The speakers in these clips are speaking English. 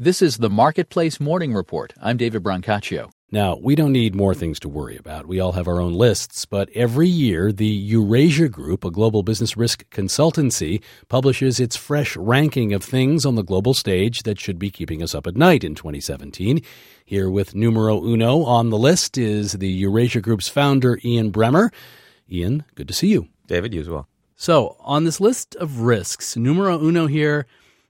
This is the Marketplace Morning Report. I'm David Brancaccio. Now, we don't need more things to worry about. We all have our own lists, but every year, the Eurasia Group, a global business risk consultancy, publishes its fresh ranking of things on the global stage that should be keeping us up at night in 2017. Here with numero uno on the list is the Eurasia Group's founder, Ian Bremmer. Ian, good to see you. David, you as well. So, on this list of risks, numero uno here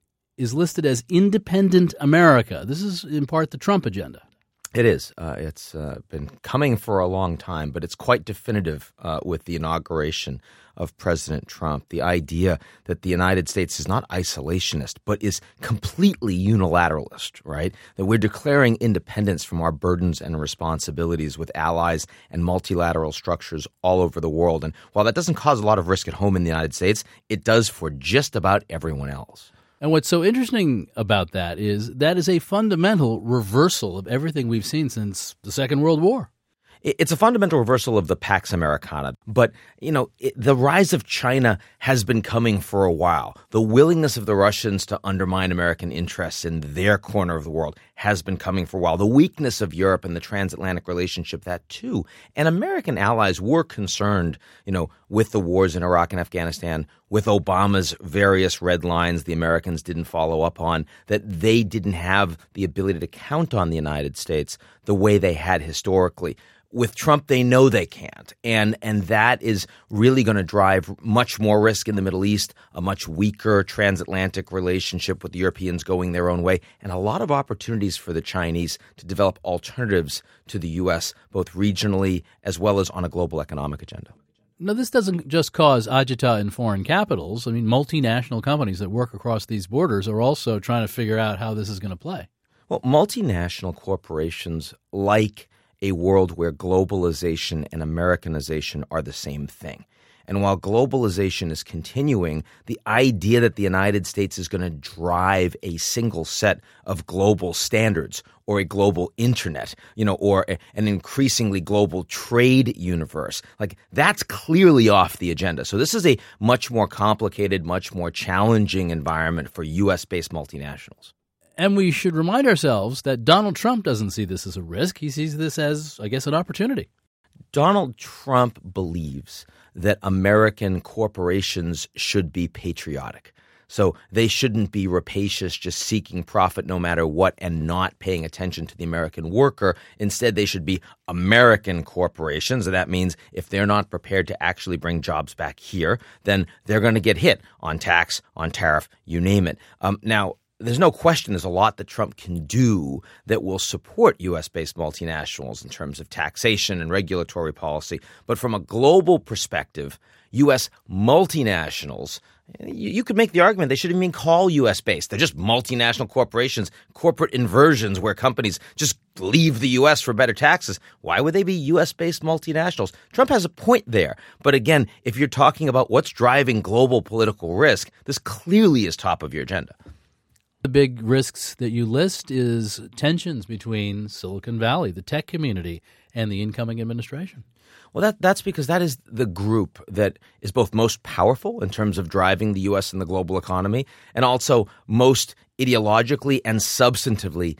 is listed as Independent America. This is in part the Trump agenda. It is. It's been coming for a long time, but it's quite definitive with the inauguration of President Trump. The idea that the United States is not isolationist, but is completely unilateralist, right? That we're declaring independence from our burdens and responsibilities with allies and multilateral structures all over the world. And while that doesn't cause a lot of risk at home in the United States, it does for just about everyone else. And what's so interesting about that is a fundamental reversal of everything we've seen since the Second World War. It's a fundamental reversal of the Pax Americana. But, the rise of China has been coming for a while. The willingness of the Russians to undermine American interests in their corner of the world has been coming for a while. The weakness of Europe and the transatlantic relationship, that too. And American allies were concerned, with the wars in Iraq and Afghanistan, with Obama's various red lines the Americans didn't follow up on, that they didn't have the ability to count on the United States the way they had historically. With Trump, they know they can't, and that is really going to drive much more risk in the Middle East, a much weaker transatlantic relationship with the Europeans going their own way, and a lot of opportunities for the Chinese to develop alternatives to the U.S., both regionally as well as on a global economic agenda. Now, this doesn't just cause agita in foreign capitals. I mean, multinational companies that work across these borders are also trying to figure out how this is going to play. Well, multinational corporations like a world where globalization and Americanization are the same thing. And while globalization is continuing, the idea that the United States is going to drive a single set of global standards or a global internet, or an increasingly global trade universe, that's clearly off the agenda. So this is a much more complicated, much more challenging environment for U.S.-based multinationals. And we should remind ourselves that Donald Trump doesn't see this as a risk. He sees this as, an opportunity. Donald Trump believes that American corporations should be patriotic. So they shouldn't be rapacious, just seeking profit no matter what and not paying attention to the American worker. Instead, they should be American corporations. And that means if they're not prepared to actually bring jobs back here, then they're going to get hit on tax, on tariff, you name it. Now, there's no question there's a lot that Trump can do that will support U.S.-based multinationals in terms of taxation and regulatory policy. But from a global perspective, U.S. multinationals, you could make the argument they shouldn't even call U.S.-based. They're just multinational corporations, corporate inversions where companies just leave the U.S. for better taxes. Why would they be U.S.-based multinationals? Trump has a point there. But again, if you're talking about what's driving global political risk, this clearly is top of your agenda. The big risks that you list is tensions between Silicon Valley, the tech community, and the incoming administration. Well, that's because that is the group that is both most powerful in terms of driving the U.S. and the global economy, and also most ideologically and substantively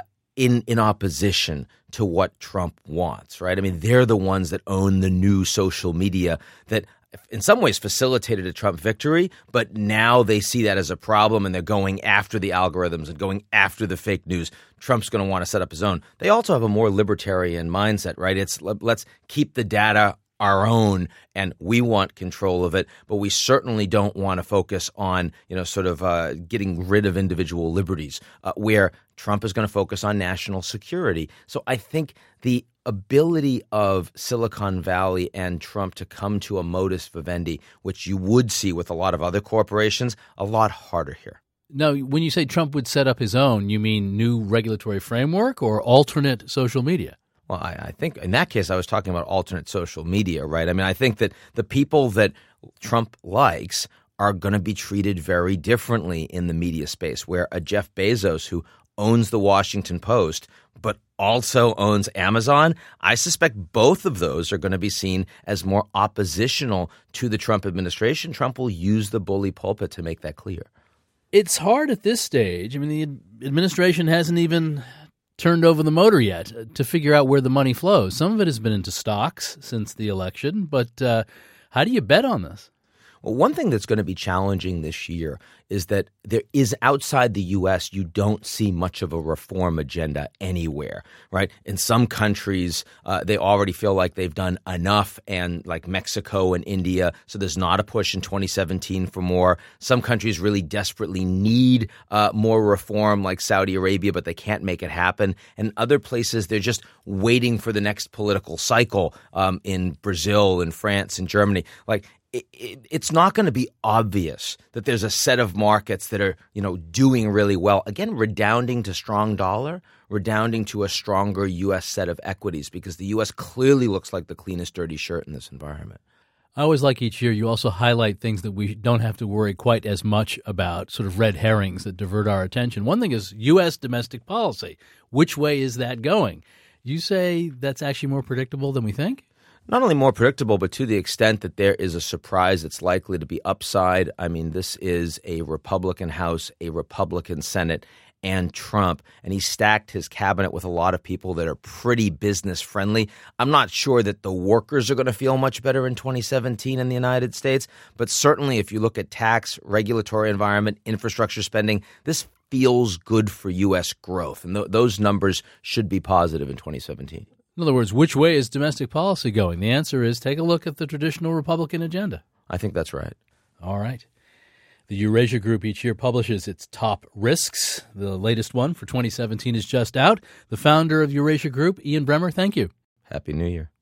in opposition to what Trump wants, right? I mean, they're the ones that own the new social media that in some ways facilitated a Trump victory, but now they see that as a problem and they're going after the algorithms and going after the fake news. Trump's going to want to set up his own. They also have a more libertarian mindset, right? It's let's keep the data our own and we want control of it, but we certainly don't want to focus on, getting rid of individual liberties, where Trump is going to focus on national security. So I think the ability of Silicon Valley and Trump to come to a modus vivendi, which you would see with a lot of other corporations, a lot harder here. Now, when you say Trump would set up his own, you mean new regulatory framework or alternate social media? Well, I think in that case, I was talking about alternate social media, right? I mean, I think that the people that Trump likes are going to be treated very differently in the media space, where a Jeff Bezos, who owns the Washington Post, but also owns Amazon, I suspect both of those are going to be seen as more oppositional to the Trump administration. Trump will use the bully pulpit to make that clear. It's hard at this stage. I mean, the administration hasn't even turned over the motor yet to figure out where the money flows. Some of it has been into stocks since the election, but how do you bet on this? Well, one thing that's going to be challenging this year is that there is outside the U.S., you don't see much of a reform agenda anywhere, right? In some countries, they already feel like they've done enough, and like Mexico and India, so there's not a push in 2017 for more. Some countries really desperately need more reform, like Saudi Arabia, but they can't make it happen. And other places, they're just waiting for the next political cycle in Brazil and France and Germany. Like, it's not going to be obvious that there's a set of markets that are, doing really well. Again, redounding to strong dollar, redounding to a stronger U.S. set of equities, because the U.S. clearly looks like the cleanest dirty shirt in this environment. I always like each year you also highlight things that we don't have to worry quite as much about, sort of red herrings that divert our attention. One thing is U.S. domestic policy. Which way is that going? You say that's actually more predictable than we think? Not only more predictable, but to the extent that there is a surprise that's likely to be upside. I mean, this is a Republican House, a Republican Senate, and Trump, and he stacked his cabinet with a lot of people that are pretty business friendly. I'm not sure that the workers are going to feel much better in 2017 in the United States, but certainly if you look at tax, regulatory environment, infrastructure spending, this feels good for U.S. growth, and those numbers should be positive in 2017. In other words, which way is domestic policy going? The answer is take a look at the traditional Republican agenda. I think that's right. All right. The Eurasia Group each year publishes its top risks. The latest one for 2017 is just out. The founder of Eurasia Group, Ian Bremmer, thank you. Happy New Year.